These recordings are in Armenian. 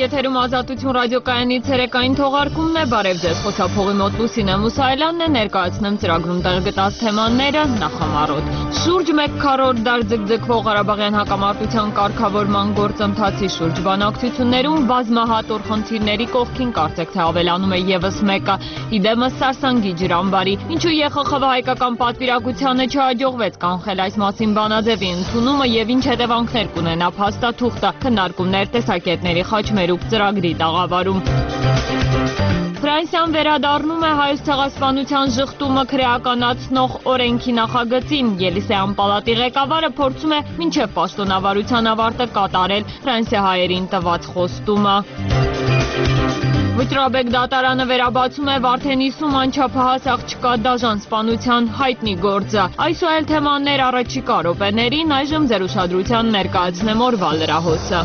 եթերում ազատություն ռադիոկայանի ցերեկային թողարկումն է, բարև ձեզ, խոսափողի մոտ Լուսինե Մուսայելյանն է, ներկայացնեմ ծրագրում տեղ գտած թեմաները նախամարոտ։ Շուրջ 1 քառորդ դար ձգձգվող Ղարաբաղյան հակամարտության կարգավորման գործընթացի շուրջ բանակցություններում բազմահատոր խնդիրների կողքին կարծեք թե ավելանում է եւս մեկը՝ իդեմս Սարսանգի ջրամբարի, ինչու ԵԽԽՎ հայկական պատվիրակությանը չհաջողվեց կանխել այս մասին բանաձևի ընդունումը եւ ինչ հետևանքներ կունենա փաստաթուղթը, քննարկումներ տեսակետների խաչմերուկ ծրագրի տաղավարում։ Ֆրանսիան վերադառնում է հայոց ցեղասպանության շղթումը քրեականացնող օրենքի նախագծին։ Ելիսեյան պալատի ղեկավարը փորձում է մինչև պաշտոնավարության ավարտը կատարել ֆրանսիահայերին տված խոստումը։ Վճռաբեկ դատարանը վերաբացում է Վարդենիսում անչափահաս աղջկա դաժան սպանության հայտնի գործը։ Այսօր թեմաներ առաջիկա րոպեներին, այժմ ձեր ուշադրության ներկայացնեմ օրվա լրահոսը։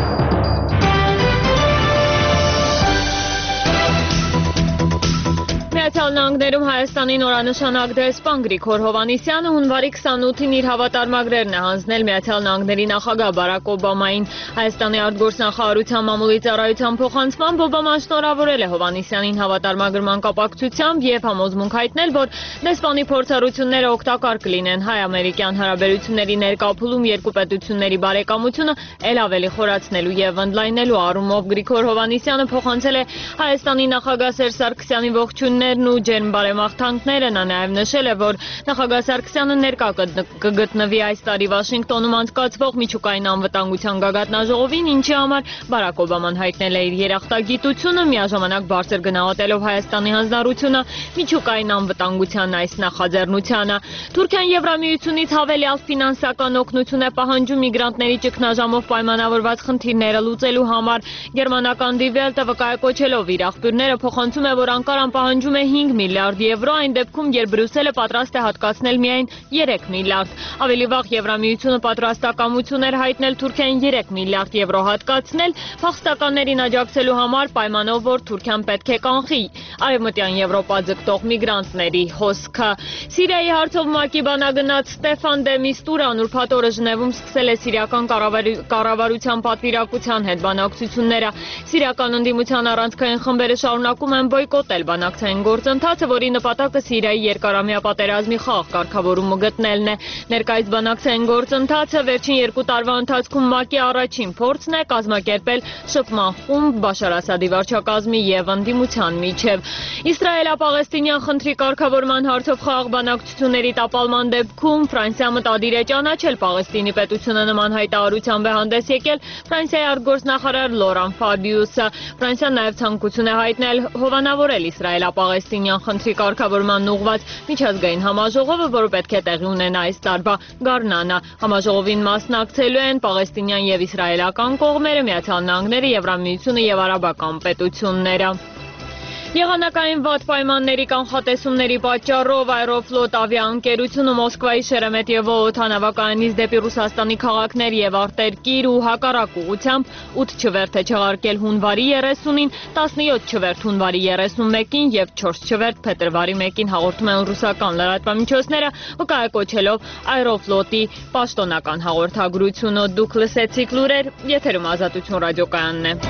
Միացյալ Նահանգներում Հայաստանի նորանշանակ դեսպան Գրիգոր Հովհաննիսյանը հունվարի 28-ին իր հավատարմագրերն է հանձնել Միացյալ Նահանգների նախագահ Բարաք Օբամային։ Հայաստանի արտգործնախարարության մամուլի ծառայության փոխանցմամբ Օբաման շնորհավորել է Հովհաննիսյանին հավատարմագրման կապակցությամբ եւ համոզմունք հայտնել, որ դեսպանի փորձառությունները օգտակար կլինեն հայ-ամերիկյան հարաբերությունների ներկայացում երկու պետությունների բարեկամությունը ել ավելի խորացնելու եւ ընդլայնելու առումով։ Գրիգոր Հովհաննիսյանը փոխանցել է Հայաստանի նախագահ Սերժ Սարգսյանի ողջույններն ու ջերմ բարեմաղթանքները։ Նա նաև նշել է, որ նախագահ Սարգսյանը ներկա կգտնվի այս տարի Վաշինգտոնում անցկացվող միջուկային անվտանգության գագաթնաժողովին, ինչի համար Բարաք Օբաման հայտնել է իր երախտագիտությունը, միաժամանակ բարձր գնահատելով Հայաստանի հանձնառությունը միջուկային անվտանգության այս նախաձեռնությանը։ Թուրքիան Եվրամիությունից հավելյալ ֆինանսական օգնություն է պահանջում միգրանտների ճգնաժամով պայմանավորված խնդիրները լուծելու համար։ Գերմանական Die Welt-ը վկայակոչելով իր աղբյուրները փոխանցում է, որ Անկարան պահանջում է 5 միլիարդ եվրո, այն դեպքում, երբ Բրյուսելը պատրաստ է հատկացնել միայն 3 միլիարդ։ Ավելի վաղ Եվրամիությունը պատրաստակամություն էր հայտնել Թուրքիային 3 միլիարդ եվրո հատկացնել փախստականներին աջակցելու համար պայմանով, որ Թուրքիան պետք է կանխի Արևմտյան Եվրոպա ձգտող միգրանտների հոսքը։ Սիրիայի հարցով ՄԱԿ-ի բանագնաց Ստեֆան դե Միստուրան ուրբաթ օրը Ժնևում սկսել է սիրիական կառավարության պատվիրակության հետ բանակցությունները։ Սիրիական ընդդիմության առանցքային խմբերը շարունակում են բոյկոտել բանակցային գործընթացը, որի նպատակը Սիրիայի երկարամյա պատերազմի խաղաղ կարգավորումը գտնելն է։ Ներկայիս բանակցային գործընթացը վերջին 2 տարվա ընթացքում ՄԱԿ-ի առաջին փորձն է կազմակերպել շփման խումբ Բաշար Ասադի վարչակազմի եւ ընդդիմության միջև։ Իսրայելա-պաղեստինյան խնդրի կարգավորման հարցով խաղաղ բանակցությունների տապալման դեպքում Ֆրանսիա մտադիր է ճանաչել Պաղեստինի պետությունը նման հայտարարությամբ է հանդես եկել Ֆրանսիայի արտգործնախարար Լորան Ֆաբիուսը։ Ֆրանսիան նաև ցանկություն է հայտնել հովանավորել Իսրայելա-պաղեստինյան խնդրի կարգավորման ուղղված միջազգային համաժողովը, որը պետք է տեղի ունենա այս տարվա գարնանը։ Համաժողովին մասնակցելու են պաղեստինյան եւ իսրայելական կողմերը, Միացյալ Նահանգները, Եվրամիությունը եւ արաբական պետությունները։ Եղանակային վատ պայմանների կանխատեսումների պատճառով Aeroflot ավիաընկերությունը Մոսկվայի Շերեմետիևո օդանավակայանից դեպի Ռուսաստանի քաղաքներ եւ արտերկիր ու հակառակ ուղղությամբ 8 չվերթ է չեղարկել հունվարի 30-ին, 17 չվերթ հունվարի 31-ին եւ 4 չվերթ փետրվարի 1-ին, հաղորդում են ռուսական լրատվամիջոցները, վկայակոչելով Aeroflot-ի պաշտոնական հաղորդագրությունը։ Դուք լսեցիք լուրեր, եթերում Ազատություն ռադիոկայանն է։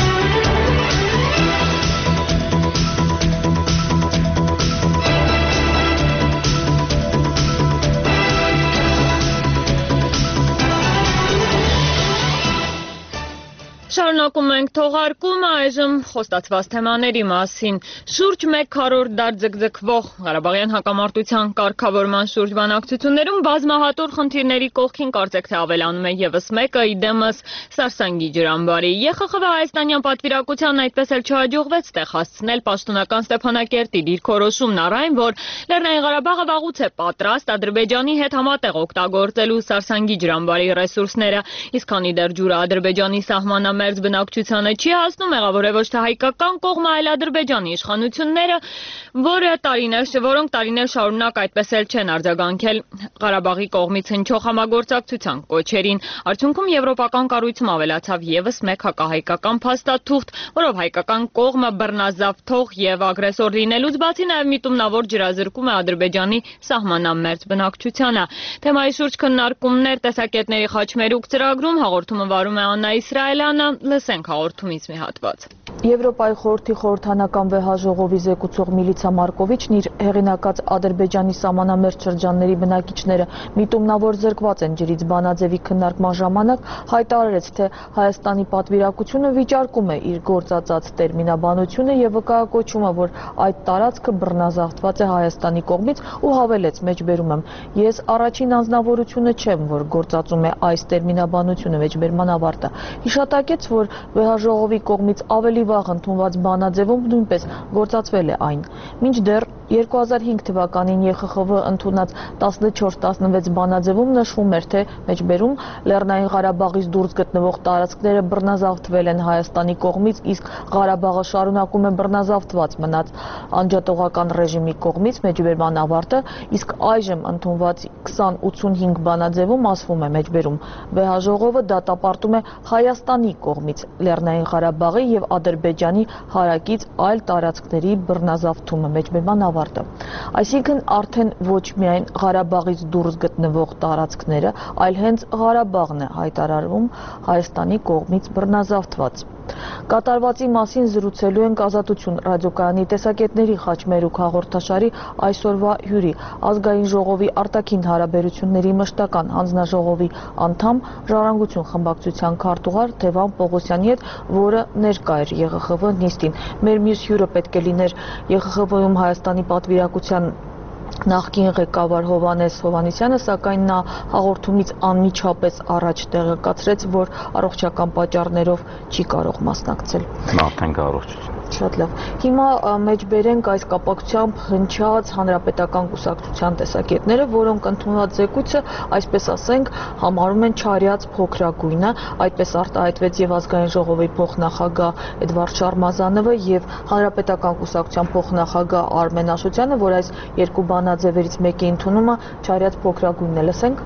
Շարունակում ենք թողարկումը, այժմ խոստացված թեմաների մասին։ Շուրջ 1 քառորդ դար ձգձգվող Ղարաբաղյան հակամարտության կարգավորման շուրջ բանակցություններում բազմահատոր խնդիրների կողքին կարծեք թե ավելանում է եւս մեկը՝ իդեմս Սարսանգի ջրամբարի։ ԵԽԽՎ հայաստանյան պատվիրակությանն այդպես էլ չհաջողվեց տեղ հասցնել պաշտոնական Ստեփանակերտի դիրքորոշումն առ այն, որ Լեռնային Ղարաբաղը վաղուց է պատրաստ Ադրբեջանի հետ համատեղ օգտագործելու Սարսանգի ջրամբարի ռեսուրսները, իսկ քանի դեռ ջուրը Ադրբեջանի սահմանամերձ բնակչությանը չի հասնում, մեղավոր է ոչ թե հայկական կողմը, այլ Ադրբեջանի իշխանությունները, որոնք տարիներ շարունակ այդպես էլ չեն արձագանքել Ղարաբաղի կողմից հնչող համագործակցության կոչերին։ Արդյունքում եվրոպական կառույցում ավելացավ եւս մեկ հակահայկական փաստաթուղթ, որով հայկական կողմը բռնազավթող եւ ագրեսոր լինելուց բացի նաեւ միտումնավոր ջրազրկում է Ադրբեջանի սահմանամերձ բնակչությանը։ Թեմայի շուրջ քննարկումներ տեսակետների խաչմերուկ ծրագրում հաղորդումը վարում է Աննա Իսրայելյանը, Լեռնային լսենք հաղորդումից մի հատված։ Եվրոպայի խորհրդի խորհրդանական վեհաժողովի զեկուցող Միլիցա Մարկովիչն իր հեղինակած Ադրբեջանի սահմանամերձ շրջանների բնակիչները միտումնավոր զրկված են ջրից բանաձևի քննարկման ժամանակ հայտարարեց, թե Հայաստանի պատվիրակությունը վիճարկում է իր գործածած տերմինաբանությունը եւ վկայակոչում է, որ այդ տարածքը բռնազավթված է Հայաստանի կողմից ու հավելեց մեջբերում եմ. ես առաջին անձնավորությունը չեմ, որ գործածում է այս տերմինաբանությունը մեջբերման ավարտը։ Հիշատակեց, որ վեհաժողովի կողմից ավելի վաղ ընդունված բանաձևում նույնպես գործածվել է այն։ Մինչդեռ 2005 թվականին ԵԽԽՎ ընդունած 14-16 բանաձևում նշվում էր, թե մեջբերում Լեռնային Ղարաբաղից դուրս գտնվող տարածքները բռնազավթվել են Հայաստանի կողմից, իսկ Ղարաբաղը շարունակում է բռնազավթված մնաց անջատողական ռեժիմի կողմից մեջբերման ավարտը, իսկ այժմ ընդունված 2085 բանաձևում ասվում է մեջբերում վեհաժողովը դատապարտում է Հայաստանի կողմից Լեռնային Ղարաբաղի եւ Ադրբեջանի հարակից այլ տարածքների բռնազավթումը մեջբերման ավարտը։ Այսինքն արդեն ոչ միայն Ղարաբաղից դուրս գտնվող տարածքները, այլ հենց Ղարաբաղն է հայտարարվում Հայաստանի կողմից բռնազավթված։ Կատարվածի մասին զրուցելու ենք Ազատություն ռադիոկայանի տեսակետների խաչմերուկ հաղորդաշարի այսօրվա հյուրի Ազգային ժողովի արտաքին հարաբերությունների մշտական հանձնաժողովի անդամ Ժառանգություն խմբակցության քարտուղար Թևան Պողոսյանի հետ, որը ներկա էր ԵԽԽՎ նիստին։ Մեր մյուս հյուրը պետք է լիներ ԵԽԽՎ-ում Հայաստանի պատվիրակության նախկին ղեկավար Հովհաննես Հովհաննիսյանը, սակայն նա հաղորդումից անմիջապես առաջ տեղեկացրեց, որ առողջական պատճառներով չի կարող մասնակցել։ Մաղթենք առողջություն։ Շատ լավ։ Հիմա մեջբերենք այս կապակցությամբ հնչած հանրապետական կուսակցության տեսակետները, որոնք ընդունված զեկույցը, այսպես ասենք, համարում են չարյաց փոքրագույնը, այդպես արտահայտվեց եւ Ազգային ժողովի փոխնախագահ Էդվարդ Շարմազանովը եւ հանրապետական կուսակցության փոխնախագահ Արմեն Աշոտյանը, որ այս երկու բանաձևերից մեկի ընդունումը չարյաց փոքրագույնն է, լսենք։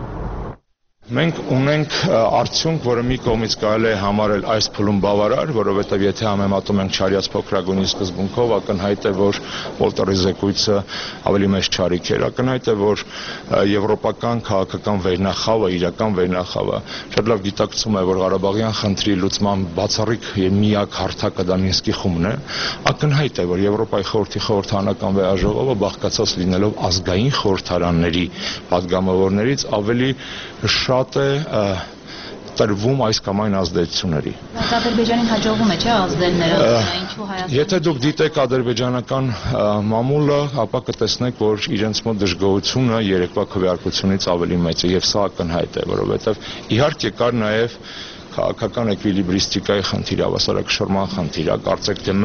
Մենք ունենք արդյունք, որը մի կողմից կարելի է համարել այս փուլում բավարար, որովհետև եթե համեմատում ենք չարյաց փոքրագույնի սկզբունքով, ակնհայտ է, որ Վոլտերի զեկույցը ավելի մեծ չարիք էր, ակնհայտ է, որ եվրոպական քաղաքական վերնախավը, իրական վերնախավը շատ լավ գիտակցում է, որ Ղարաբաղյան խնդրի լուծման բացառիկ եւ միակ հարթակը դա Մինսկի խումբն է, ակնհայտ է, որ Եվրոպայի խորհրդի խորհրդանական վեհաժողովը բաղկացած լինելով ազգային խորհրդարանների падգամավորներից ավելի շատ է տրվում այս կամ այն ազդեցությունների։ Բայց Ադրբեջանին հաջողվում է, չէ՞, ազդել նրա, ինչու Հայաստանը։ Եթե դուք դիտեք ադրբեջանական մամուլը, ապա կտեսնեք, որ իրենց մոտ դժգոհությունը երեկվա քվեարկությունից ավելի մեծ է, եւ սա ակնհայտ է, որովհետեւ իհարկե կար նաեւ քաղաքական էկվիլիբրիստիկայի խնդիր, հավասարակշռման խնդիր, կարծեք թե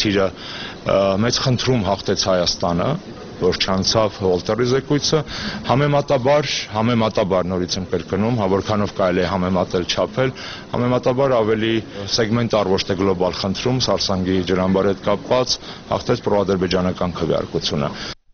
մեծ խնդրում հաղթեց Հայաստանը, որ չանցավ Վոլտերի զեկույցը, համեմատաբար նորից եմ կրկնում, որքանով կարելի է համեմատել չափել, համեմատաբար ավելի սեգմենտար ոչ թե գլոբալ խնդրում, Սարսանգի ջրամբարի հետ կապված հաղթեց պրոադրբեջանական քվեարկությունը։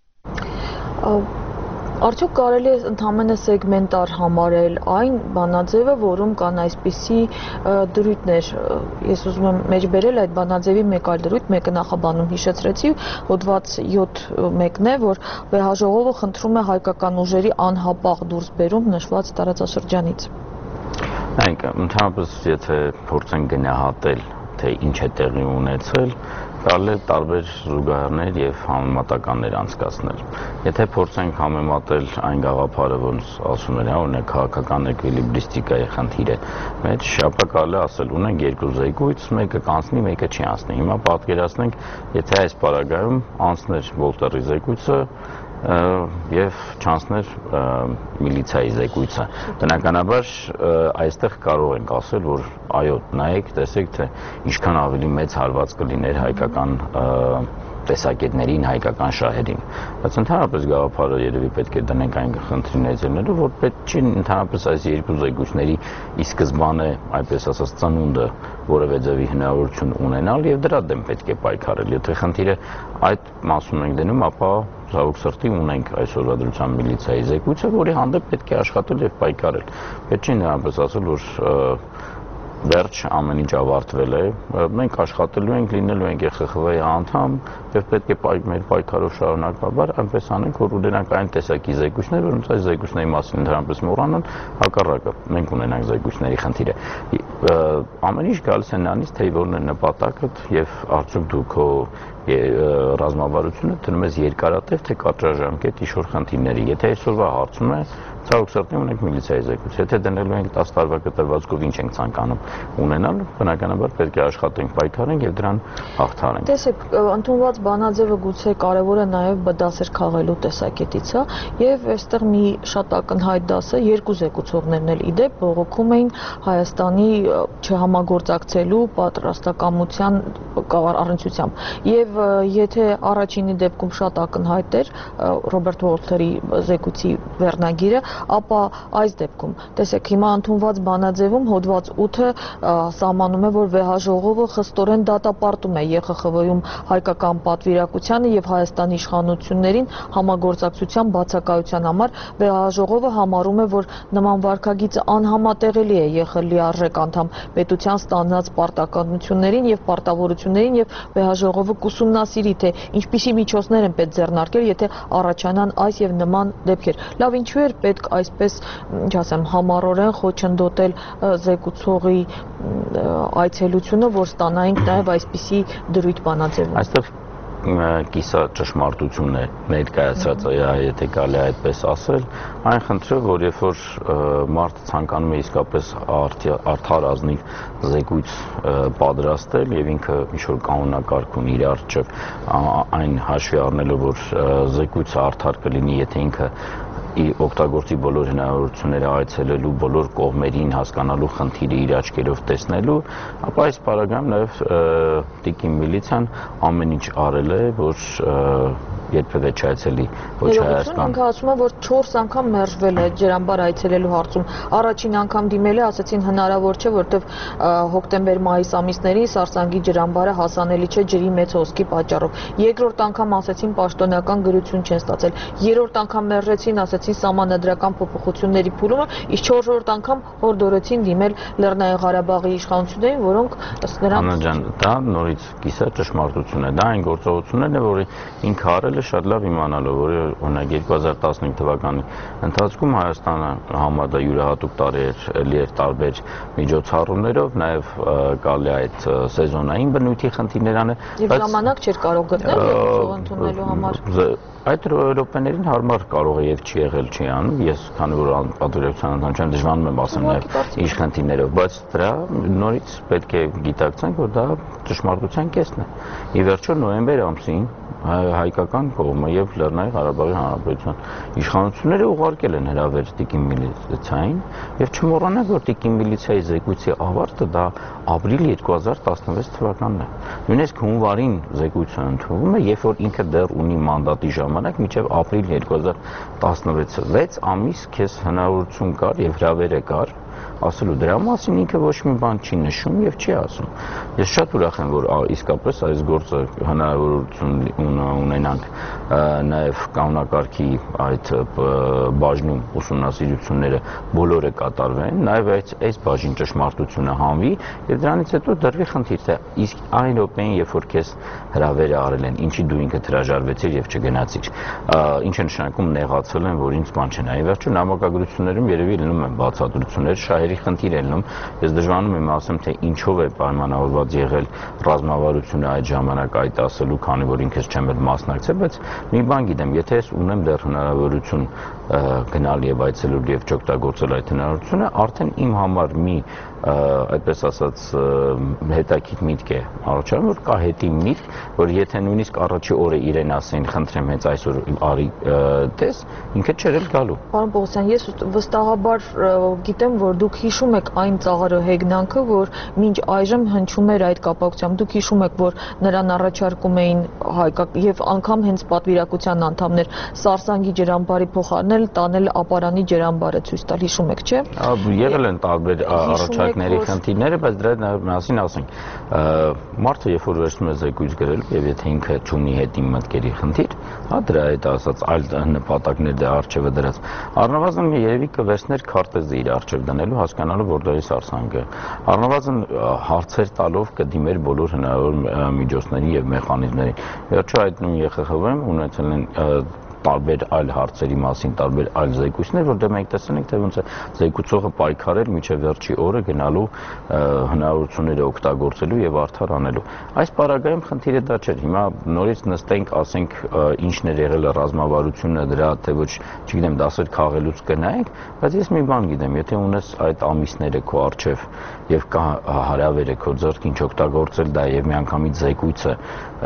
Արդյոք կարելի է ընդհանրապես սեգմենտար համարել այն բանաձևը, որում կան այսպիսի դրույթներ։ Ես ուզում եմ մեջբերել այդ բանաձևի մեկ այլ դրույթ, մեկը նախաբանում հիշեցրեցի, հոդված 7-1-ն է, որ վեհաժողովը խնդրում է հայկական ուժերի անհապաղ դուրսբերում նշված տարածաշրջանից։ Նայեք, ընդհանրապես եթե փորձենք գնահատել, թե ինչ է տեղի ունեցել, կարելի է տարբեր զուգահեռներ եւ համեմատականներ անցկացնել։ Եթե փորձենք համեմատել այն գաղափարը, ոնց ասում են, օրինակ քաղաքական էկվիլիբրիստիկայի խնդիրը, մեջ շապա կարելի ասել, ունենք երկու զեկույց, մեկը կանցնի, մեկը չի անցնի։ Հիմա պատկերացնենք, եթե այս պարագայում անցներ Վոլտերի զեկույցը եւ չանցներ միլիցիայի զեկույցը։ Բնականաբար այստեղ կարող ենք ասել, որ այո, նայեք, տեսեք, թե ինչքան ավելի մեծ հարված կլիներ հայկական տեսակետներին, հայկական շահերին։ Բայց ընդհանրապես գաղափարը երևի պետք է դնենք այն խնդրի ներդրելու, որ պետք չի ընդհանրապես այս երկու զեկույցների ի սկզբանե, այսպես ասած, ծնունդը որևէ ձևի հնարավորություն ունենալ եւ դրա դեմ պետք է պայքարել։ Եթե խնդիրը այդ մասում ենք դնում, ապա ցավոք սրտի ունենք այսօրվա դրությամբ միլիցիայի զեկույցը, որի հանդեպ պետք է աշխատել եւ պայքարել։ Պետք չի ընդհանրապես ասել, որ վերջ ամեն ինչ ավարտվել է, մենք աշխատելու ենք, լինելու ենք ԵԽԽՎ-ի անդամ եւ պետք է մեր պայքարով շարունակաբար այնպես անենք, որ ունենանք այն տեսակի զեկույցներ, որոնց այս զեկույցների մասին ընդհանրապես մոռանան, հակառակը մենք ունենանք զեկույցների խնդիրը։ Ամեն ինչ գալիս է նրանից, թե որն է նպատակդ եւ արդյոք դու քո ռազմավարությունը դնում ես երկարատև թե կարճաժամկետ ինչ-որ խնդիրների։ Եթե այսօրվա հարցում է, ցավոք սրտի ունենք միլիցիայի զեկույց։ Եթե դնելու ենք 10 տարվա կտրվածքով ինչ ենք ցանկանում ունենալ, բնականաբար պետք է աշխատենք, պայքարենք եւ դրան հաղթահարենք։ Տեսեք, ընդունված բանաձևը գուցե կարևոր է նաեւ դասեր քաղելու տեսակետից, հա, եւ այստեղ մի շատ ակնհայտ դասը երկու զեկուցողներն էլ իդեպ բողոքում էին Հայաստանի չհամագործակցելու պատրաստակամության առնչությամբ։ Եվ եթե առաջինի դեպքում շատ ակնհայտ էր Ռոբերտ Վոլթերի զեկույցի վերնագիրը, ապա այս դեպքում, տեսեք, հիմա ընդունված բանաձևում հոդված 8-ը սահմանում է, որ վեհաժողովը խստորեն դատապարտում է ԵԽԽՎ-ում հայկական պատվիրակությանը եւ Հայաստանի իշխանություններին համագործակցության բացակայության համար վեհաժողովը համարում է, որ նման վարքագիծը անհամատեղելի է ԵԽ լիարժեք անդամ պետության ստանձնած պարտականություններին եւ պարտավորություններին եւ վեհաժողովը կուսումնասիրի, թե ինչպիսի միջոցներ են պետք ձեռնարկել, եթե առաջանան այս եւ նման դեպքեր։ Լավ, ինչու էր պետք այսպես, ինչ ասեմ, համառորեն խոչընդոտել զեկուցողի այցելությունը, որ ստանայինք նաեւ այսպիսի դրույթ բանաձևում։ Այստեղ կիսա ճշմարտություն է ներկայացրած, եթե կարելի է այդպես ասել, այն խնդրը, որ երբ որ մարդը ցանկանում է իսկապես արդար ազնիվ զեկույց պատրաստել եւ ինքը ինչ-որ կանոնակարգ ունի իր առջեւ, այն հաշվի առնելով, որ զեկույցը արդար կլինի, եթե ինքը օգտագործի բոլոր հնարավորությունները այցելելու, բոլոր կողմերին հասկանալու, խնդիրը իր աչքերով տեսնելու, ապա այս պարագայում նաև տիկին միլիցիան ամեն ինչ արել է, որ երբևէ չայցելի ոչ Հայաստան։ Ինքը ասում է, որ 4 անգամ մերժվել է ջրամբար այցելելու հարցում։ Առաջին անգամ դիմել է, ասեցին հնարավոր չէ, որտեվ հոկտեմբեր-մայիս ամիսներին Սարսանգի ջրամբարը հասանելի չէ ջրի մեծ հոսքի պատճառով։ Երկրորդ անգամ ասեցին պաշտոնական գրություն չեն ստացել։ Երրորդ անգամ մերժեցին, ասեցին սահմանադրական փոփոխությունների փուլումը, իսկ 4-րդ անգամ հորդորեցին դիմել Լեռնային Ղարաբաղի իշխանություններին, որոնք ըստ նրանց Աննա ջան, դա նորից կիսա ճշմարտություն է։ Դա այն գործողություններն է, որ ինքը արել է շատ լավ իմանալով, որ օրինակ 2015 թվականի ընթացքում Հայաստանը համարდა յուրահատուկ տարի էր, էլի էր տարբեր միջոցառումներով, նաև կարելի է այդ սեզոնային բնույթի խնդիրներ անել, բայց ժամանակ չէր կարող գտնել երկու ընդունելու համար։ Այդ րոպեներին հարմար կարող է եւ չի եղել չի անում, ես քանի որ պատվիրակության անդամ չեմ, դժվարանում եմ ասել նաեւ ինչ խնդիրներով, բայց դրա նորից պետք է գիտակցենք, որ դա ճշմարտության կեսն է։ Ի վերջո նոյեմբեր ամսին հայկական կողմը եւ Լեռնային Ղարաբաղի Հանրապետության իշխանությունները ուղարկել են հրավեր տիկին միլիցիային եւ չմոռանանք, որ տիկին միլիցիայի զեկույցի ավարտը դա ապրիլ 2016 թվականն է։ Նույնիսկ հունվարին զեկույցը ընդունվում է, երբ որ ինքը դեռ ունի մանդատի ժամանակ մինչև ապրիլ 2016-ը 6 ամիս քեզ հնարավորություն կար եւ հրավերը կար ասելու դրա մասին ինքը ոչ մի բան չի նշում եւ չի ասում։ Ես շատ ուրախ եմ, որ իսկապես այս գործը հնարավորություն ունենանք նաեւ կանոնակարգի այդ բաժնում ուսումնասիրությունները բոլորը կատարվեն, նաեւ այս բաժին ճշմարտությունը հանվի եւ դրանից հետո դրվի խնդիր, թե իսկ այն րոպեին, երբ որ քեզ հրավերը արել են, ինչի դու ինքը հրաժարվեցիր եւ չգնացիր, ինչ է նշանակում նեղացել են, որ ինձ բան չեն։ Այ վերջո նամակագրություններում երևի լինում են բացատրություններ, շահերի խնդիր է լինում։ Ես դժվարանում եմ ասեմ, թե ինչով է պայմանավորված եղել ռազմավարությունը այդ ժամանակ այդ ասելու, քանի որ ինքս չեմ էլ մասնակցել, բայց մի բան գիտեմ, եթե ես ունեմ դեռ հնարավորություն գնալ եւ այցելել եւ չօգտագործել այդ հնարավորությունը, արդեն իմ համար մի այդպես ասած հետաքրքիր միտք է առաջանում, որ կա հետի միտք, որ եթե նույնիսկ առաջի օրը իրեն ասեն, խնդրեմ հենց այսօր արի տես, ինքը չէր էլ գալու։ Պարոն Պողոսյան, ես վստահաբար գիտեմ, որ դուք հիշում եք այն ծաղրը հեգնանքը, որ մինչ այժմ հնչում էր այդ կապակցությամբ։ Դուք հիշում եք, որ նրան առաջարկում էին եւ անգամ հենց պատվիրակության անդամներ Սարսանգի ջրամբարի փոխարինել տանել ապարանի ջրամբարը ցույց տալ, հիշում եք, չէ՞։ Եղել են տարբեր առաջարկ մակարդակների խնդիրները, բայց դրա մասին ասենք, մարդը երբ որ վերցնում է զեկույց գրել եւ եթե ինքը չունի հետին մտքերի խնդիր, հա դրա հետ ասած այլ նպատակներ դե արժևը դրած, առնվազն երևի կվերցներ քարտեզը իր արժև դնելու, հասկանալու որտեղից արսանկը, առնվազն հարցեր տալով կդիմեր բոլոր հնարավոր միջոցների եւ մեխանիզմների։ Վերջո այդ նույն ԵԽԽՎ-ն ունեցել են տարբեր այլ հարցերի մասին, տարբեր այլ զեկույցներ, որտեղ մենք տեսել ենք, թե ոնց է զեկուցողը պայքարել մինչև վերջի օրը գնալու հնարավորությունները օգտագործելու եւ արդար անելու։ Այս պարագայում խնդիրը դա չէր։ Հիմա նորից նստենք, ասենք, ինչն էր եղել ռազմավարությունը դրա, թե ոչ, չգիտեմ, դասեր քաղելուց կնայենք, բայց ես մի բան գիտեմ, եթե ունես այդ ամիսները քո արժև եւ կա հարավերը քո ձեռքին չօգտագործել դա եւ միանգամից զեկույցը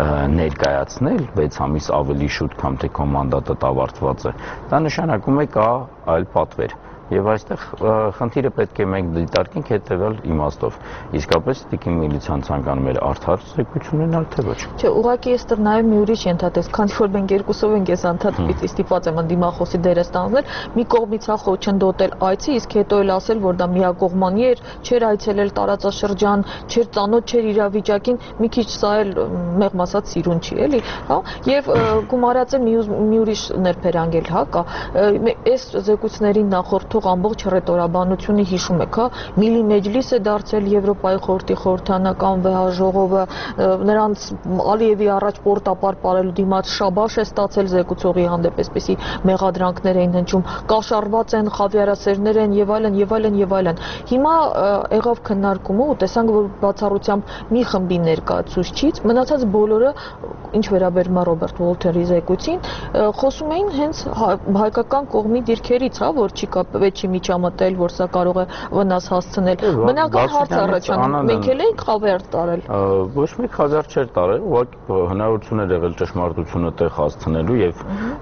ներկայացնել 6 ամիս ավելի շուտ, քան թե քո մանդատը ավարտված է, դա նշանակում է կա այլ պատվեր։ Եվ այստեղ խնդիրը պետք է մենք դիտարկենք հետևյալ իմաստով։ Իսկապես տիկին միլիցիան ցանկանում էր արդար զեկույց ունենալ, թե ոչ։ Չէ, ուղղակի այստեղ նաև մի ուրիշ ենթատես, քանի որ մենք երկուսով ենք ես անդադար ստիպված եմ դիմախոսի դերը ստանձնել, մի կողմից հա խոչընդոտել այցի, իսկ հետո էլ ասել, որ դա միակողմանի էր, չէր այցելել տարածաշրջան, չէր ծանոթ, չէր իրավիճակին, մի քիչ սա էլ մեղմ ասած սիրուն չի, էլի, հա, եւ գումարած է մի ուրիշ ներբերանգել, հա, կա։ Այս զեկույցներին նախորդ ամբողջ հռետորաբանությունը հիշում եք, հա, Միլի մեջլիս է դարձել Եվրոպայի խորհրդի խորհրդանական վեհաժողովը, նրանց Ալիևի առաջ պորտապար ապարելու դիմաց շաբաշ է ստացել զեկուցողի հանդեպ, այսպեսի մեղադրանքներ էին հնչում, կաշառված են, խավիարասերներ են եւ այլն եւ այլն եւ այլն։ Հիմա եղավ քննարկումը ու տեսանք, որ բացառությամբ մի խմբի ներկայացուցիչ, մնացած բոլորը, ինչ վերաբերում է Ռոբերտ Վոլթերի զեկույցին, խոսում էին հենց հայկական կողմի դիրքերից, հա, որ չի չի միջամտել, որ սա կարող է վնաս հասցնել։ Բնական հարց առաջանում, մենք էլ ենք խավիար տարել։ Ոչ մի խավիար չէր տարել, ուղղակի հնարավորություն էր եղել ճշմարտությունը տեղ հասցնելու եւ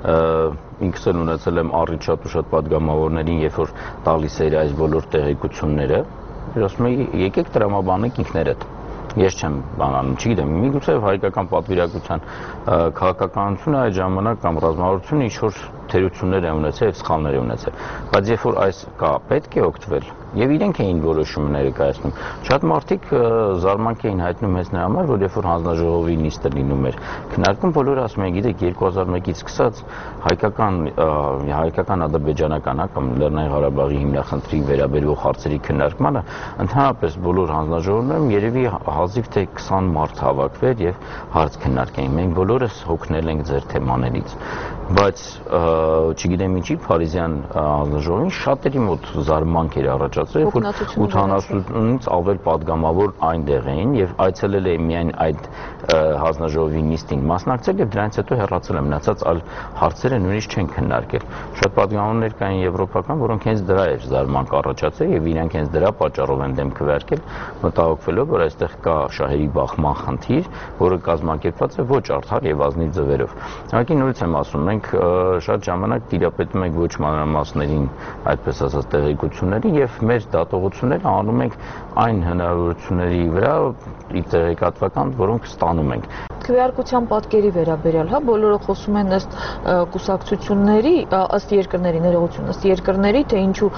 ինքս էլ ունեցել եմ առիթ շատ ու շատ պատգամավորներին, երբ որ տալիս էր այս բոլոր տեղեկությունները, ասում էի եկեք տրամաբանենք ինքներդ։ Ես չեմ բանանում, չգիտեմ, միգուցե հայկական պատվիրակության քաղաքականությունը այդ ժամանակ կամ ռազմավարությունը ինչ-որ թերություններ է ունեցել եւ սխալներ է ունեցել, բայց երբ որ այս կա, պետք է օգտվել եւ իրենք էին որոշումը ներկայացնում։ Շատ մարդիկ զարմանք էին հայտնում հենց նրա համար, որ երբ որ հանձնաժողովի նիստը լինում էր քննարկում, բոլորը ասում էին, գիտեք, 2001-ից սկսած հայկական ադրբեջանական կամ Լեռնային Ղարաբաղի հիմնախնդրի վերաբերող հարցերի քննարկմանը ընդհանրապես բոլոր հանձնաժողովներում երևի հազիվ թե 20 մարդ հավաքվեր եւ հարց քննարկեին։ Մենք բոլորս հոգնել ենք ձեր թեմաներից, բայց չգիտեմ ինչի Փարիզյան հանձնաժողովին շատերի մոտ զարմանք էր առաջացրել, որ 80-ից ավել падգամավոր այնտեղ էին եւ այցելել էին միայն այդ հանձնաժողովի նիստին մասնակցել եւ դրանից հետո հեռացել են, մնացած այլ հարցերը նույնիսկ չեն քննարկել։ Շատ падգամավորներ կային եվրոպական, որոնք հենց դրա էր զարմանք առաջացել եւ իրանք հենց դրա պատճառով են դեմ քվեարկել, մտահոգվելով, որ այստեղ կա շահերի բախման խնդիր, որը կազմակերպված է ոչ արդար եւ ազնիվ ձևերով։ Ուղղակի նորից եմ ասում, մենք շատ ժամանակ տիրապետում ենք ոչ մանրամասներին, այդպես ասած, տեղեկություններին եւ մեր դատողությունները անում ենք այն հնարավորությունների վրա տեղեկատվական, որոնք ստանում ենք։ Քվեարկության պատկերի վերաբերյալ, հա, բոլորը խոսում են ըստ կուսակցությունների, ըստ երկրների, ներողություն, ըստ երկրների, թե ինչու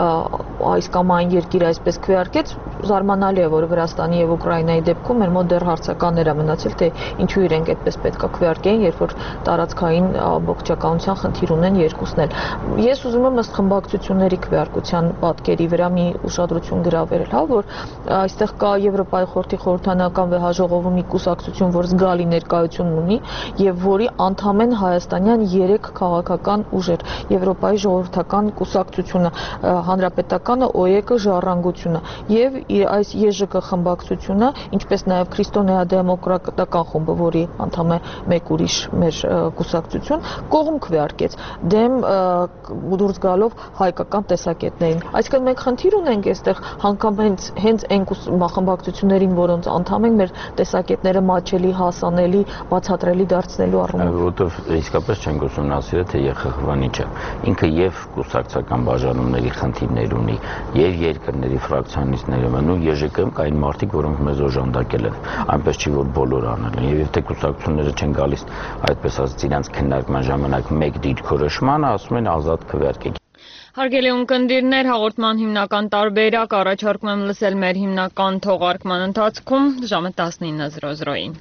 այս կամ այն երկիրը այսպես քվեարկեց, զարմանալի է, որ Վրաստանի եւ Ուկրաինայի դեպքում մեր մոտ դեռ հարցականներ է մնացել, թե ինչու իրենք այդպես պետքա քվեարկեին, երբ որ տարածքային ամբողջականության խնդիր ունեն երկուսն էլ։ Ես ուզում եմ ըստ խմբակցությունների քվեարկության պատկերի վրա մի ուշադրություն գրավել, հա, որ այստեղ կա Եվրոպայի խորհրդի խորհրդանական վեհաժողովի մի կուսակցություն, որ զգալի ներկայություն ունի եւ որի անդամ են հայաստանյան 3 քաղաքական ուժեր՝ Եվրոպայի ժողովրդական կուսակցությունը, Հանրապետականը, ՕԵԿ-ը, Ժառանգությունը եւ այս ԵԺԿ խմբակցությունը, ինչպես նաեւ Քրիստոնեա-դեմոկրատական խումբը, որի անդամ է մեկ ուրիշ մեր կուսակցություն, կողմ քվեարկեց դեմ դուրս գալով հայկական տեսակետներին։ Այսինքն մենք խնդիր ունենք այստեղ հանգամ հենց այն խմբակցություններին, որոնց անդամ ենք, մեր տեսակետները մատչելի, հասանելի, բացատրելի դարձնելու առումով։ Որովհետև իսկապես չենք ուսումնասիրել, թե ԵԽԽՎ-ն ինչ է։ Ինքը եւ կուսակցական բաժանումների խնդիրներ ունի, եւ երկրների ֆրակցիոնիստներում են, ու ԵԺԿ-ում կային մարդիկ, որոնք մեզ օժանդակել են։ Այնպես չի, որ բոլորը անել են։ Եվ եթե կուսակցությունները չեն գալիս, այդպես ասած, իրանց քննարկման ժամանակ մեկ դիրքորոշմանը, ասում են ազատ քվեարկեք։ Հարգելի ունկնդիրներ, հաղորդման հիմնական տարբերակ առաջարկում եմ լսել մեր հիմնական թողարկման ընթացքում ժամը 19:00-ին։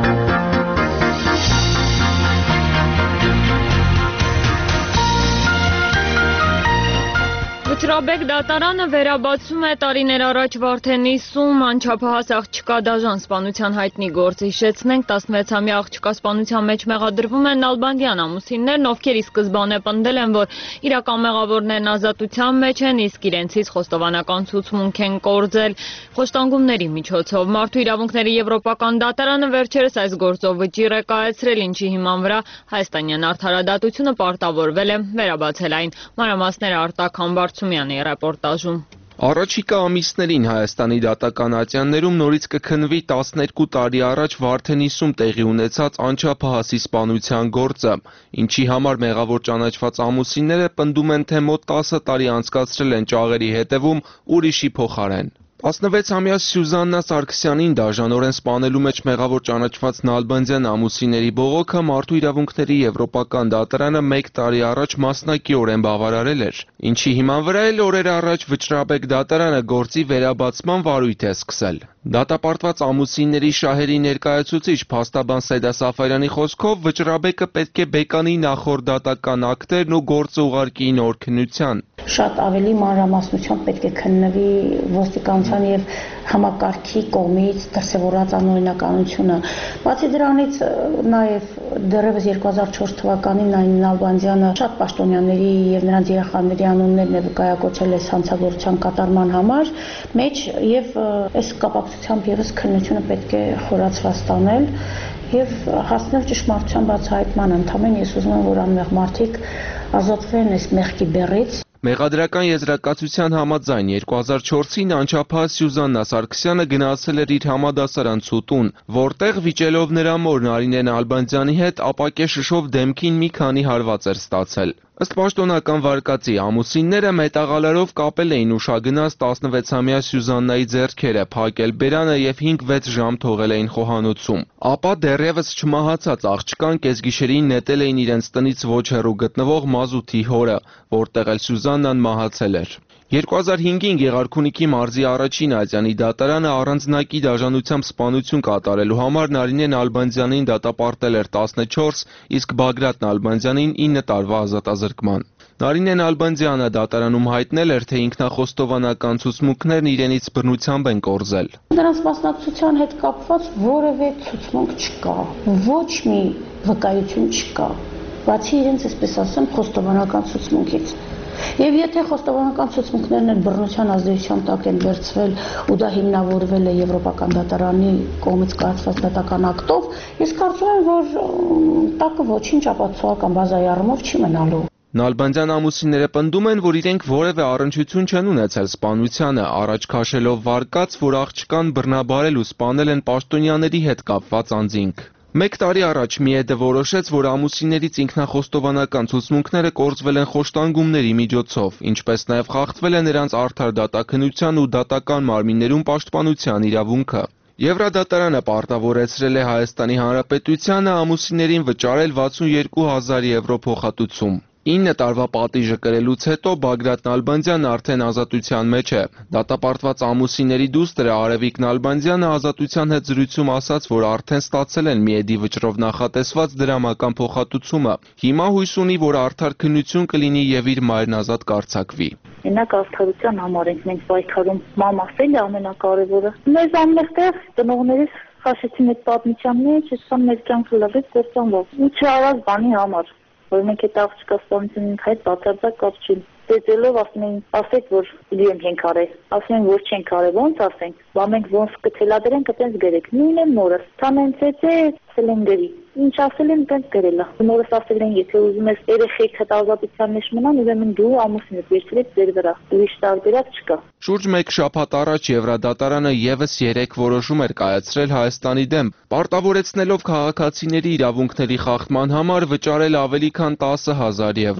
Վճռաբեկ դատարանը վերաբացում է տարիներ առաջ Վարդենի սում անչափահաս աղջկա դաժան սպանության հայտնի գործ։ Հիշեցնենք, 16-ամյա աղջկա սպանության մեջ մեղադրվում են Նալբանդյան ամուսիններն, ովքեր ի սկզբանե պնդել են, որ իրական մեղավորներն ազատության մեջ են, իսկ իրենցից խոստովանական ցուցմունք են կորձել խոշտանգումների միջոցով։ Մարդու իրավունքների եվրոպական դատարանը վերջերս այս գործով վճիռ է կայացրել, ինչի հիման վրա հայաստանյան արդարադատությունը պարտավորվել է վերաբացել այն։ Մանրամասները Արտակ Համբարձումյանի ռեպորտաժում։ Առաջիկա ամիսներին Հայաստանի դատական ատյաններում նորից կքննվի 12 տարի առաջ Վարդենի սում տեղի ունեցած անչափահասի սպանության գործը, ինչի համար մեղավոր ճանաչված ամուսինները պնդում են, թե մոտ 10 տարի անցկացրել են ճաղերի հետևում ուրիշի փոխարեն։ 16-ամյա Սյուզաննա Սարգսյանին դաժանորեն սպանելու մեջ մեղավոր ճանաչված Նալբանդյան ամուսինների բողոքը մարդու իրավունքների եվրոպական դատարանը 1 տարի առաջ մասնակիորեն բավարարել էր, ինչի հիման վրա էլ օրեր առաջ Վճռաբեկ դատարանը գործի վերաբացման վարույթ է սկսել։ Դատապարտված ամուսինների շահերի ներկայացուցիչ փաստաբան Սեդա Սաֆարյանի խոսքով Վճռաբեկը պետք է բեկանի նախորդ դատական ակտերն ու գործը ուղարկի նոր քննության։ Շատ ավելի մանրամասնությամբ պետք է քննվի ոստիկանության եւ համակարգի կողմից դրսևորած անօրինականությունը։ Բացի դրանից նաեւ դեռևս 2004 թվականին Նալբանդյանը շատ պաշտոնյաների եւ նրանց երեխաների անուններն է վկայակոչել այս հանցագործության կատարման համար մեջ եւ այս կապակցությամբ եւս քննությունը պետք է խորացված տանել եւ հասնել ճշմարտության բացահայտման։ Ընդհանրապես ես ուզում եմ, որ անմեղ մարդիկ ազատվեն այս մեղքի բեռից։ Մեղադրական եզրակացության համաձայն 2004-ին անչափահաս Սյուզաննա Սարգսյանը գնացել էր իր համադասարան Ցուտուն, որտեղ վիճելով նրա մոր Նարինե Նալբանդյանի հետ ապակե շշով դեմքին մի քանի հարված էր ստացել։ Ըստ պաշտոնական վարկածի ամուսինները մետաղալարով կապել էին ուշագնաց 16-ամյա Սյուզաննայի ձեռքերը, փակել բերանը եւ 5-6 ժամ թողել էին խոհանոցում։ Ապա դեռևս չմահացած աղջկան կեսգիշերին նետել էին իրենց տնից ոչ հեռու գտնվող Մազութի հորը, որտեղ էլ Սյուզաննան մահացել էր։ 2005-ին Գեղարքունիքի մարզի առաջին ատյանի դատարանը առանձնակի դաժանությամբ սպանություն կատարելու համար Նարինե Նալբանդյանին դատապարտել էր 14, իսկ Բագրատ Նալբանդյանին 9 տարվա ազատազրկման։ Նարինե Նալբանդյանը դատարանում հայտնել էր, թե ինքնախոստովանական ցուցմունքներն իրենից բռնությամբ են կորզել։ Նրանց մասնակցության հետ կապված որևէ ցուցմունք չկա, ոչ մի վկայություն չկա, բացի իրենց, այսպես ասեմ, խոստովանական ցուցմունքից։ Եվ եթե խոստովանական ցուցմունքներն են բռնության ազդեցության տակ են վերցվել ու դա հիմնավորվել է Եվրոպական դատարանի կողմից կայացված դատական ակտով, ես կարծում եմ, որ տակը ոչինչ ապացուցողական բազայի առումով չի մնալու։ Նալբանդյան ամուսինները պնդում են, որ իրենք որևէ առնչություն չեն ունեցել սպանությանը, առաջ քաշելով վարկած, որ աղջկան բռնաբարել ու սպանել են պաշտոնյաների հետ կապված անձինք։ 1 տարի առաջ Միեդը որոշեց, որ ամուսիններից ինքնախոստովանական ցուցմունքները կորձվել են խոշտանգումների միջոցով, ինչպես նաև խախտվել է նրանց արդար դատաքննության ու դատական մարմիններում պաշտպանության իրավունքը։ Եվրադատարանը պարտավորեցրել է Հայաստանի Հանրապետությանը ամուսիններին վճարել 62,000 եվրո փոխհատուցում։ 9 տարվա պատիժը կրելուց հետո Բագրատ Նալբանդյանը արդեն ազատության մեջ է։ Դատապարտված ամուսինների դուստրը Արևիկ Նալբանդյանը ազատության հետ զրույցում ասաց, որ արդեն ստացել են Միեդի վճռով նախատեսված դրամական փոխհատուցումը։ Հիմա հույս ունի, որ արդար քննություն կլինի եւ իր մայրն ազատ կարձակվի։ Մենակ արդարության համար ենք մենք պայքարում։ Մամասել է ամենակարևորը։ Մեզ ամենտեղ տնողներից խաշեցին այդ պատմության մեջ, այսքան մեր կյանքը լավեց գործանված։ Ինչ արած բանի համար, որ մենք այդ աղջկա սպանությունին հետ բացարձակ կապ չի։ Դեծելով ասում են, ասեք, որ իրենք ենք արել, ասում են, որ չենք արել, ոնց ասենք, բա մենք ոնց կթելադրենք, այդպես գրեք։ Նույնն է նորը, ցանենցեց է, ասել են գրի։ Ինչ ասել են, այդպես գրել է։ Նորս ասել են, եթե ուզում ես երեխեքդ ազատության մեջ մնան, ուրեմն դու ամուսինդ վերցրեք ձեր վրա։ Ուրիշ տարբերակ չկա։ Շուրջ 1 շաբաթ առաջ Եվրադատարանը եւս 3 որոշում էր կայացրել Հայաստանի դեմ, պարտավորեցնելով քաղաքացիների իրավունքների խախտման համար վճարել ավելի քան 10,000 եվրո։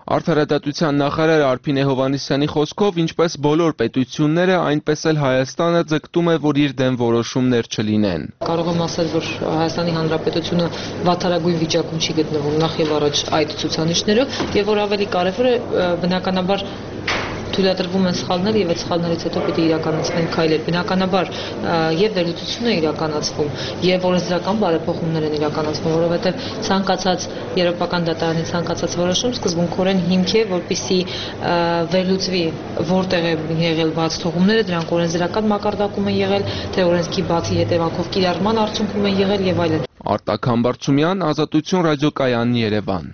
Արդարադատության նախարար Արփինե Հովհաննիսյանի խոսքով, ինչպես բոլոր պետությունները, այնպես էլ Հայաստանը ձգտում է, որ իր դեմ որոշումներ չլինեն։ Կարող եմ ասել, որ Հայաստանի Հանրապետությունը վատթարագույն վիճակում չի գտնվում նախ եւ առաջ այդ ցուցանիշներով, եւ որ ավելի կարեւոր է, բնականաբար թույլատրվում են սխալներ եւ այդ սխալներից հետո պիտի իրականացվեն քայլեր։ Բնականաբար եւ վերլուծություն է իրականացվում եւ օրենսդրական բարեփոխումներ են իրականացվում, որովհետեւ ցանկացած Եվրոպական դատարանի ցանկացած որոշում սկզբունքորեն հիմք է, որպեսզի վերլուծվի որտեղ է եղել բաց թողումները, դրանք օրենսդրական մակարդակում են եղել, թե օրենսքի բացի հետևանքով կիրառման արդյունքում են եղել եւ այլն։ Արտակ Համբարձումյան, Ազատություն ռադիոկայան, Երևան։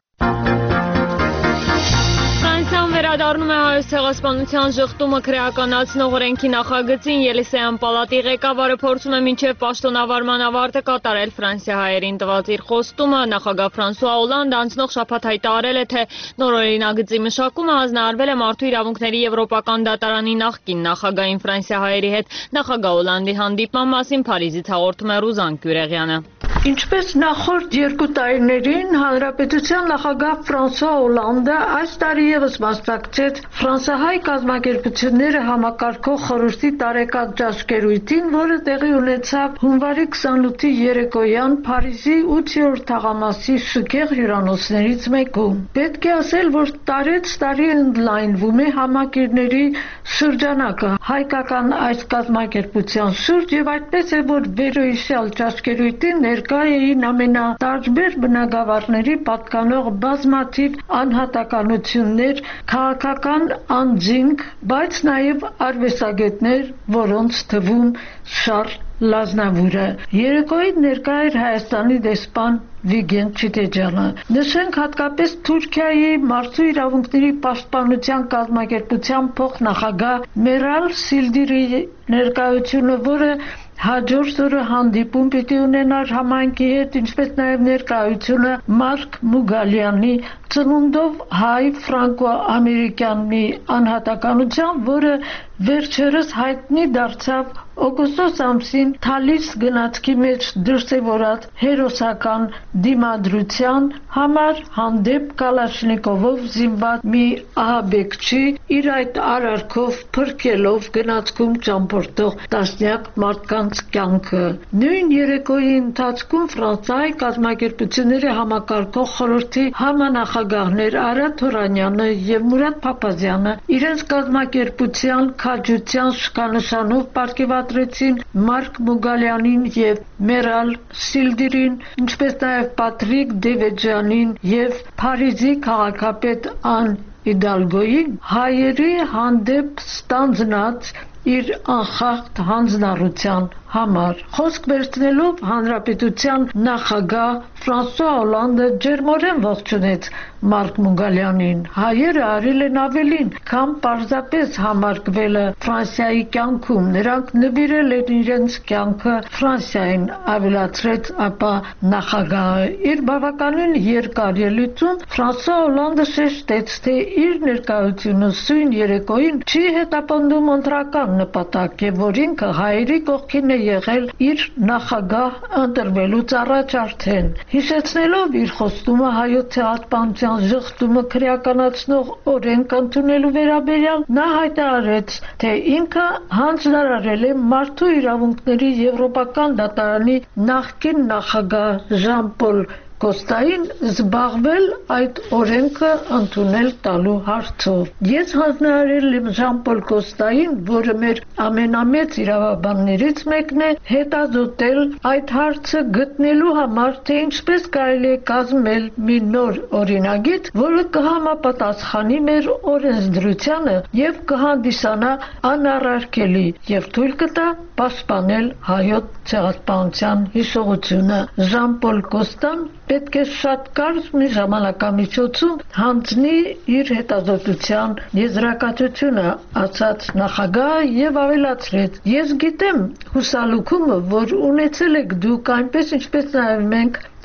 Վերադառնում է Հայոց ցեղասպանության ժխտումը քրեականացնող օրենքի նախագծին, Ելիսեյան պալատի ղեկավարը փորձում է մինչև պաշտոնավարման ավարտը կատարել ֆրանսիահայերին տված իր խոստումը։ Նախագահ Ֆրանսուଆ Օլանդը անցնող շաբաթ հայտարարել է, թե նոր օրինագծի մշակումը հանձնարարվել է Մարդու իրավունքների Եվրոպական դատարանի նախկին նախագահին ֆրանսիահայերի հետ։ Նախագահ Օլանդի հանդիպման մասին Փարիզից հաղորդում է Ռուզան Կյուրեղյանը։ Ինչպես նախորդ 2 տարիներին Հանրապետության նախագահ Ֆրանսուଆ Օլանդը այս տարի ևս մասնակցեց ֆրանսահայ կազմակերպությունները համակարգող խորհրդի տարեկան ճաշկերույթին, որը տեղի ունեցավ հունվարի 28-ի երեկոյան Փարիզի 8-րդ թաղամասի շքեղ հյուրանոցներից մեկում։ Պետք է ասել, որ տարեց տարի ընդլայնվում է համակիրների շրջանակը հայկական այս կազմակերպության շուրջ եւ այդպես է, որ վերոհիշյալ ճաշկերույթին ներկա էին ամենատարբեր բնագավառների պատկանող բազմաթիվ անհատականություններ, քաղաքական անձինք, բայց նաև արվեստագետներ, որոնց թվում Շարլ Լազնավուրը։ Երեկոյին ներկա էր Հայաստանի դեսպան Վիգեն Չիտեջյանը։ Նշենք հատկապես Թուրքիայի Մարդու իրավունքների պաշտպանության կազմակերպության փոխնախագահ Մերալ Սիլդիրի ներկայությունը, որը հաջորդ օրը հանդիպում պիտի ունենար համայնքի հետ, ինչպես նաև ներկայությունը Մարկ Մուգալյանի ծնունդով հայ ֆրանկո-ամերիկյան մի անհատականության, որը վերջերս հայտնի դարձավ օգոստոս ամսին Թալիս գնացքի մեջ դրսևորած հերոսական դիմադրության համար հանդեպ Կալաշնիկովով զինված մի ահաբեկչի իր այդ արարքով փրկելով գնացքում ճամփորդող տասնյակ մարդկանց կյանքը։ Նույն երեկոյի ընթացքում Ֆրանսիայի կազմակերպությունների համակարգող խորհրդի համանախագահներ Արա Թորանյանը եւ Մուրադ Փափազյանը իրենց կազմակերպության քաջության շքանշանով պարգևատրեցին Մարկ Մուգալյանին եւ Մերալ Սիլդիրին, ինչպես նաև Պատրիկ Դևեջյանին եւ Փարիզի քաղաքապետ Ան Իդալգոյին հայերի հանդեպ ստանձնած իր անխախտ հանձնառության համար։ Խոսք վերցնելով հանրապետության նախագահ Ֆրանսուଆ Օլանդը ջերմորեն ողջունեց Մարկ Մուգալյանին։ Հայերը արել են ավելին, քան պարզապես համարկվելը Ֆրանսիայի կյանքում։ Նրանք նվիրել են իրենց կյանքը Ֆրանսիային, ավելացրեց ապա նախագահը։ Իր բավականին երկար ելույթում Ֆրանսուଆ Օլանդը շեշտեց, թե իր ներկայությունը սույն երեկոյին չի հետապնդում ընտրական նպատակ եւ որ ինքը հայերի կողքին է եղել իր նախագահ ընտրվելուց առաջ արդեն։ Հիշեցնելով իր խոստումը հայոց ցեղասպանության ժխտումը քրեականացնող օրենք ընդունելու վերաբերյալ, նա հայտարարեց, թե ինքը հանձնարարել է Մարդու իրավունքների Եվրոպական դատարանի նախկին նախագահ Ժան-Պոլ Կոստային զբաղվել այդ օրենքը ընդունել տալու հարցով։ Ես հանձնարարել եմ Ժան-Պոլ Կոստային, որը մեր ամենամեծ իրավաբաններից մեկն է, հետազոտել այդ հարցը գտնելու համար, թե ինչպես կարելի է կազմել մի նոր օրինագիծ, որը կհամապատասխանի մեր օրենսդրությանը եւ կհանդիսանա անառարկելի եւ թույլ կտա պաշտպանել հայոց ցեղասպանության հիշողությունը։ Ժան-Պոլ Կոստան պետք է շատ կարճ մի ժամանակամիջոցում հանձնի իր հետազոտության եզրակացությունը, ասաց նախագահը եւ ավելացրեց. Ես գիտեմ հուսալուքումը, որ ունեցել եք դուք, այնպես ինչպես նաեւ մենք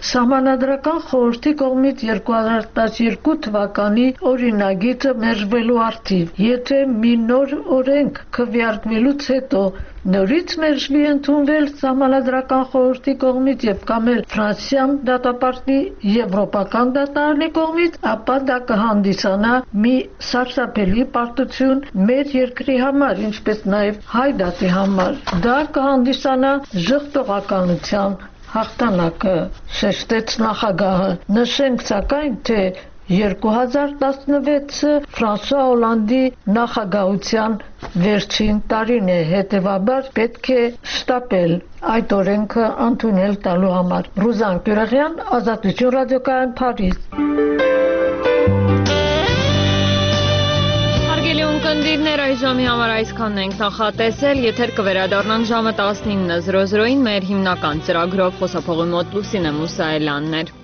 Սահմանադրական խորհրդի կողմից 2012 թվականի օրինագիծը մերժվելու առթիվ, եթե մի նոր օրենք քվեարկվելուց հետո նորից մերժվի ընդունվել Սահմանադրական խորհրդի կողմից եւ կամ էլ Ֆրանսիան դատապարտի Եվրոպական դատարանի կողմից, ապա դա կհանդիսանա մի սարսափելի պարտություն մեր երկրի համար, ինչպես նաեւ հայ դատի համար։ Դա կհանդիսանա ժխտողականության հաղթանակը, շեշտեց նախագահը։ Նշենք սակայն, թե 2016-ը Ֆրանսուଆ Օլանդի նախագահության վերջին տարին է, հետևաբար պետք է շտապել այդ օրենքը ընդունել տալու համար։ Ռուզան Կյուրեղյան, Ազատություն ռադիոկայան, Փարիզ։ Կնդիրներ այս ժամի համար այսքանն ենք նախատեսել, եթեր կվերադառնանք ժամը 19:00-ին մեր հիմնական ծրագրով, խոսափողի մոտ Լուսինե Մուսայելյանն էր։